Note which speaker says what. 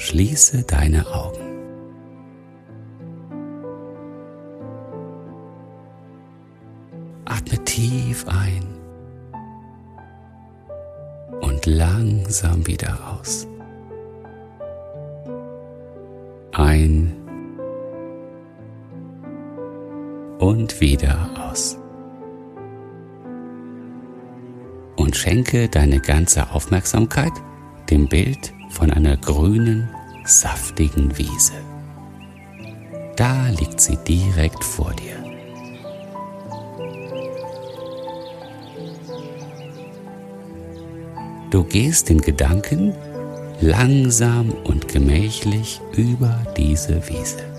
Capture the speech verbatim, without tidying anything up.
Speaker 1: schließe deine Augen. Atme tief ein und langsam wieder aus. Ein und wieder aus. Und schenke deine ganze Aufmerksamkeit dem Bild von einer grünen, saftigen Wiese. Da liegt sie direkt vor dir. Du gehst in Gedanken langsam und gemächlich über diese Wiese.